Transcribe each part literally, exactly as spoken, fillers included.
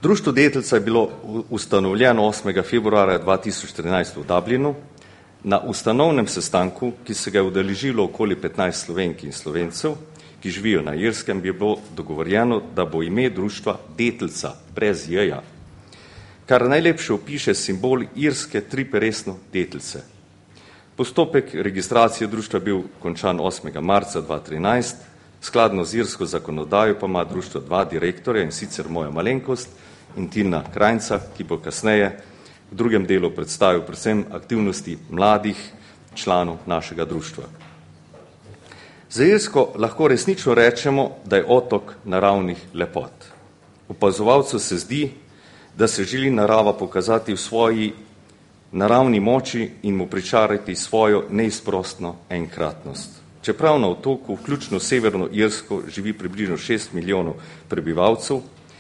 Društvo Deteljica je bilo ustanovljeno osmega februarja dva tisoč trinajst v Dublinu. Na ustanovnem sestanku, ki se ga je udeležilo okoli petnajst Slovenk in Slovencev, ki živijo na Irskem, bi bilo dogovorjeno, da bo ime društva Deteljica, brez jeja, kar najlepše opiše simbol irske triperesno deteljice. Postopek registracije društva bil končan osmega marca dva tisoč trinajst, skladno z irsko zakonodajo pa ima društvo dva direktorja, in sicer moja malenkost in Tina Krajnca, ki bo kasneje v drugem delu predstavil predvsem aktivnosti mladih članov našega društva. Za Irsko lahko resnično rečemo, da je otok naravnih lepot. Opazovalcu se zdi, da se želi narava pokazati v svoji naravni moči in mu pričarati svojo neizprostno enkratnost. Čeprav na otoku, vključno severno Irsko, živi približno šest milijonov prebivalcev,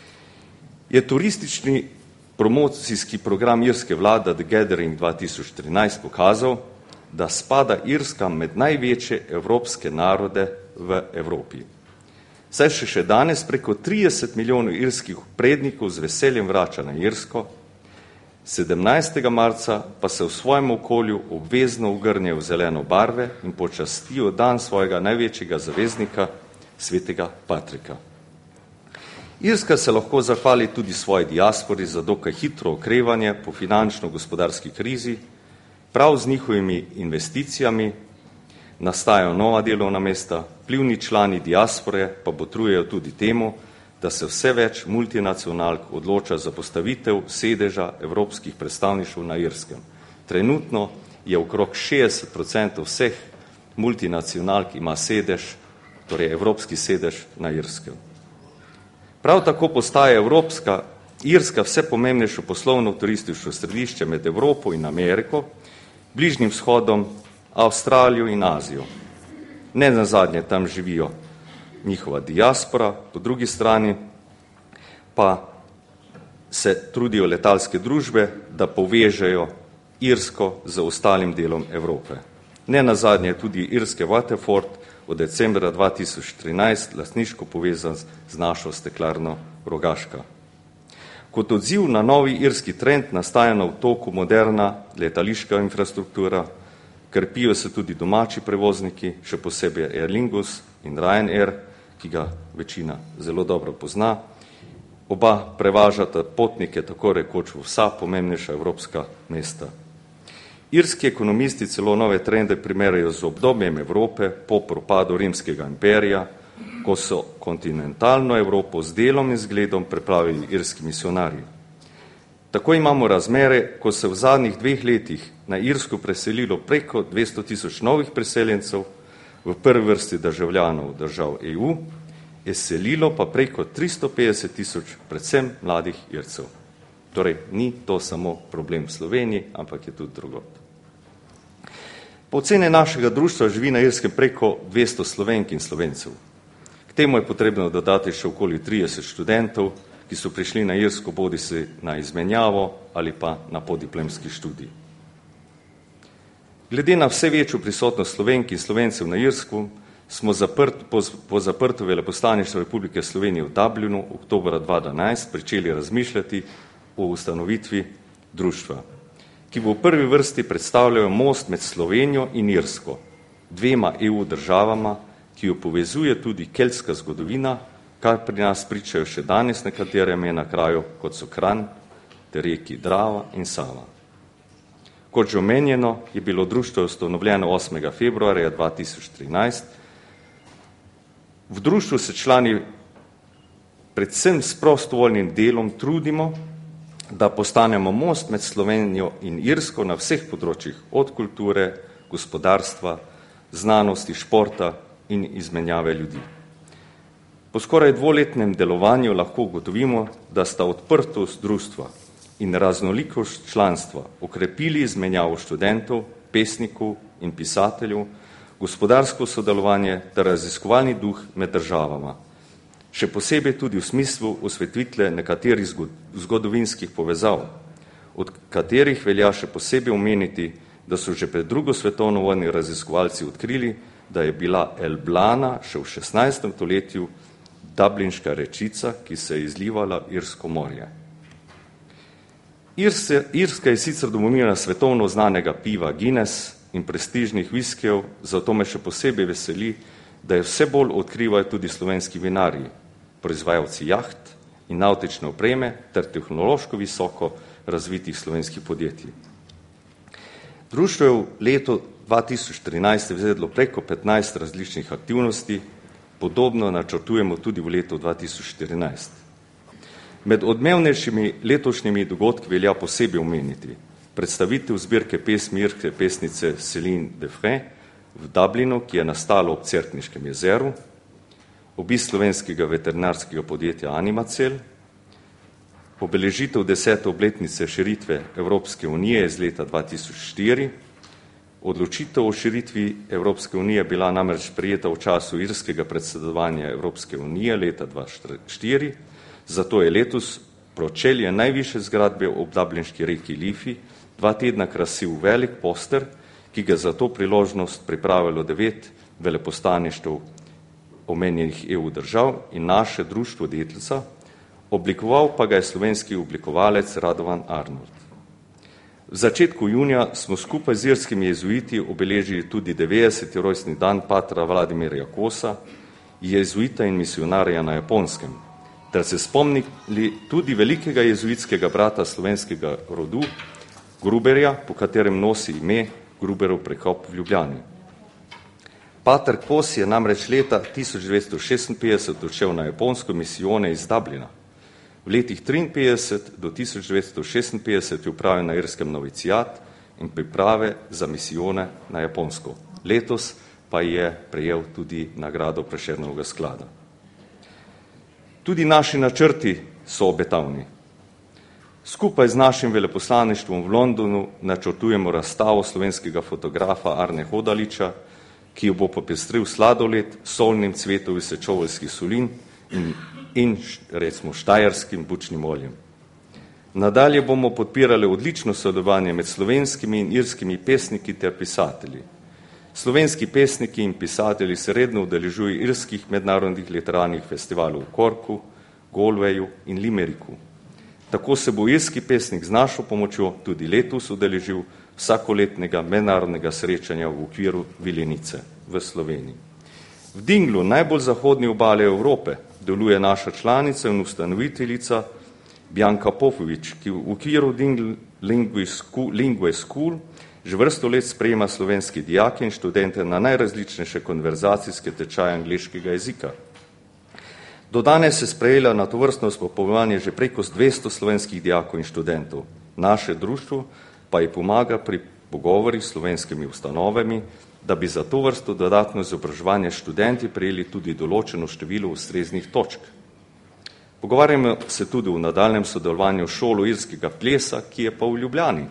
je turistični promocijski program irske vlade The Gathering dva tisoč trinajst pokazal, da spada Irska med največje evropske narode v Evropi. Saj še še danes preko trideset milijonov irskih prednikov z veseljem vrača na Irsko, sedemnajstega marca pa se v svojem okolju obvezno ugrnejo v zeleno barve in počastijo dan svojega največjega zaveznika, svetega Patrika. Irska se lahko zahvali tudi svoji diaspori za dokaj hitro okrevanje po finančno-gospodarski krizi. Prav z njihovimi investicijami nastajajo nova delovna mesta, vplivni člani diaspore pa botrujejo tudi temu, da se vse več multinacionalk odloča za postavitev sedeža evropskih predstavništev na Irskem. Trenutno je okrog šestdeset procentov vseh multinacionalk ima sedež, torej evropski sedež na Irskem. Prav tako postaja Evropska, Irska vse pomembnejše poslovno turistično središče med Evropo in Ameriko, Bližnjim vzhodom, Avstralijo in Azijo. Ne nazadnje tam živijo njihova diaspora, po drugi strani pa se trudijo letalske družbe, da povežejo Irsko z ostalim delom Evrope. Ne nazadnje tudi irske Waterford od decembra dva tisoč trinajst lastniško povezan z našo steklarno Rogaška. Kot odziv na novi irski trend nastaja na otoku moderna letališka infrastruktura, krpijo se tudi domači prevozniki, še posebej Aer Lingus in Ryanair, ki ga večina zelo dobro pozna. Oba prevažata potnike tako rekoč v vsa pomembnejša evropska mesta. Irski ekonomisti celo nove trende primerjajo z obdobjem Evrope po propadu rimskega imperija, ko so kontinentalno Evropo z delom in zgledom preplavili irski misionarji. Tako imamo razmere, ko se v zadnjih dveh letih na Irsko preselilo preko dvesto tisoč novih preseljencev, v prvi vrsti državljanov držav E U, je selilo pa preko tristo petdeset tisoč predvsem mladih Ircev. Torej, ni to samo problem v Sloveniji, ampak je tudi drugod. Po oceni našega društva živi na Irskem preko dvesto Slovenk in Slovencev. K temu je potrebno dodati še okoli trideset študentov, ki so prišli na Irsko bodisi na izmenjavo ali pa na podiplomski študij. Glede na vse večjo prisotnost Slovenk in Slovencev na Irsku smo zaprt, po, po zaprtu veleposlaništva Republike Slovenije v Dublinu oktobra dva tisoč dvanajst pričeli razmišljati o ustanovitvi društva, ki bo v prvi vrsti predstavljajo most med Slovenijo in Irsko, dvema E U državama, ki jo povezuje tudi keltska zgodovina, kar pri nas pričajo še danes nekatere imena krajev, kot so Kranj ter reki Drava in Sava. Kot že omenjeno, je bilo društvo ustanovljeno osmega februarja dva tisoč trinajst. V društvu se člani predvsem s prostovoljnim delom trudimo, da postanemo most med Slovenijo in Irsko na vseh področjih, od kulture, gospodarstva, znanosti, športa in izmenjave ljudi. Po skoraj dvoletnem delovanju lahko ugotovimo, da sta odprtost društva in raznolikost članstva okrepili izmenjavo študentov, pesnikov in pisateljev, gospodarsko sodelovanje ter raziskovalni duh med državama, še posebej tudi v smislu osvetlitve nekaterih zgodovinskih povezav, od katerih velja še posebej omeniti, da so že pred drugo svetovno vojno raziskovalci odkrili, da je bila Elblana še v šestnajstem stoletju dublinška rečica, ki se je izlivala v Irsko morje. Irse, Irska je sicer domovina svetovno znanega piva Guinness in prestižnih viskijev, zato me še posebej veseli, da je vse bolj odkrivajo tudi slovenski vinarji, proizvajalci jaht in nautične opreme ter tehnološko visoko razvitih slovenskih podjetij. Društvo je v letu dva tisoč trinajst izvedlo preko petnajst različnih aktivnosti, podobno načrtujemo tudi v letu dva tisoč štirinajst. Med odmevnejšimi letošnjimi dogodki velja posebej omeniti predstavitev zbirke pesmi irske pesnice Céline Defray v Dublinu, ki je nastala ob Cerkniškem jezeru, obisk slovenskega veterinarskega podjetja Animacel, obeležitev desete obletnice širitve Evropske unije iz leta dva tisoč štiri. Odločitev o širitvi Evropske unije je bila namreč sprejeta v času irskega predsedovanja Evropske unije leta dva tisoč štiri, zato je letos pročelje najvišje zgradbe ob dublinški reki Lifi dva tedna krasil velik poster, ki ga za to priložnost pripravilo devet veleposlaništev omenjenih E U držav in naše društvo Detlica, oblikoval pa ga je slovenski oblikovalec Radovan Arnold. V začetku junija smo skupaj z irskimi jezuiti obeležili tudi devetdeseti rojstni dan patra Vladimirja Kosa, jezuita in misionarja na Japonskem, ter se spomnili tudi velikega jezuitskega brata slovenskega rodu, Gruberja, po katerem nosi ime Gruberov prekop v Ljubljani. Pater Kos je namreč leta tisoč devetsto šestinpetdeset odšel na japonsko misijone iz Dublina. V letih triinpetdeset do tisoč devetsto šestinpetdeset je upravil na irskem novicijat in priprave za misijone na Japonsko. Letos pa je prejel tudi nagrado Prešernovega sklada. Tudi naši načrti so obetavni. Skupaj z našim veleposlaništvom v Londonu načrtujemo razstavo slovenskega fotografa Arne Hodaliča, ki jo bo popestril sladoled s solnim cvetom iz sečoveljskih solin in, in recimo štajerskim bučnim oljem. Nadalje bomo podpirali odlično sodelovanje med slovenskimi in irskimi pesniki ter pisatelji. Slovenski pesniki in pisatelji se redno udeležujejo irskih mednarodnih literarnih festivalov v Corku, Galwayu in Limeriku. Tako se bo irski pesnik z našo pomočjo tudi letos udeležil vsakoletnega mednarodnega srečanja v okviru Viljenice v Sloveniji. V Dinglu, najbolj zahodni obale Evrope, deluje naša članica in ustanoviteljica Bjanka Popovič, ki v okviru Dingle Lingue School že vrsto let sprejema slovenski dijake in študente na najrazličnejše konverzacijske tečaje angleškega jezika. Do danes se sprejela na tovrstno spopolnjevanje že preko dvesto slovenskih dijakov in študentov. Naše društvo pa ji pomaga pri pogovorih s slovenskimi ustanovami, da bi za to vrsto dodatno izobraževanje študenti prejeli tudi določeno število ustreznih točk. Pogovarjamo se tudi v nadaljnem sodelovanju šolo irskega plesa, ki je pa v Ljubljani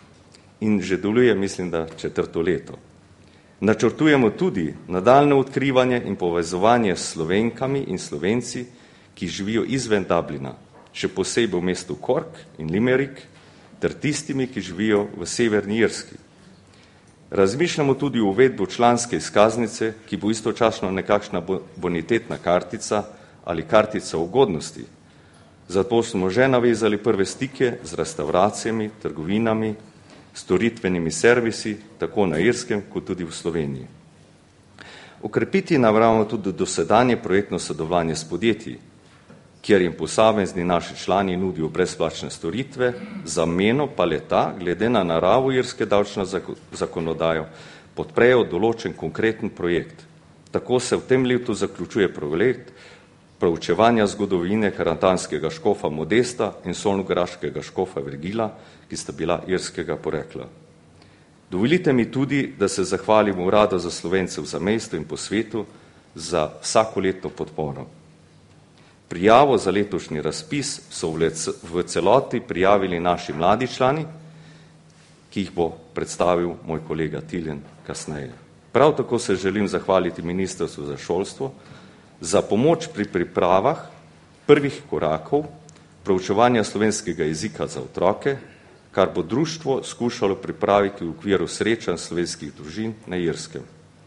in že deluje, mislim, da četrto leto. Načrtujemo tudi nadaljne odkrivanje in povezovanje s Slovenkami in Slovenci, ki živijo izven Dublina, še posebej v mestu Cork in Limerick, ter tistimi, ki živijo v severni Irski. Razmišljamo tudi o uvedbo članske izkaznice, ki bo istočasno nekakšna bonitetna kartica ali kartica ugodnosti. Zato smo že navezali prve stike z restauracijami, trgovinami, storitvenimi servisi, tako na Irskem, kot tudi v Sloveniji. Okrepiti nameravamo tudi dosedanje projektno sodelovanje s podjetji, kjer jim posamezni naši člani nudijo brezplačne storitve, zameno pa leta, glede na naravo irske davčne zakonodajo, podprejo določen konkreten projekt. Tako se v tem letu zaključuje projekt proučevanja zgodovine karantanskega škofa Modesta in solnograškega škofa Virgila, ki sta bila irskega porekla. Dovolite mi tudi, da se zahvalim Uradu za Slovence v zamejstvu in po svetu za vsakoletno podporo. Prijavo za letošnji razpis so v celoti prijavili naši mladi člani, ki jih bo predstavil moj kolega Tiljen kasneje. Prav tako se želim zahvaliti Ministrstvu za šolstvo za pomoč pri pripravah prvih korakov proučevanja slovenskega jezika za otroke, kar bo društvo skušalo pripraviti v okviru srečanj slovenskih družin na Irskem.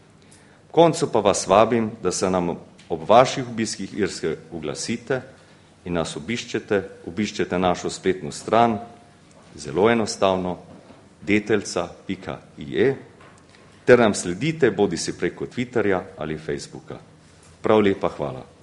V koncu pa vas vabim, da se nam ob vaših obiskih Irske oglasite in nas obiščete, obiščete našo spletno stran zelo enostavno, detelca pika i e, ter nam sledite bodi si preko Twitterja ali Facebooka. Prav lepa hvala.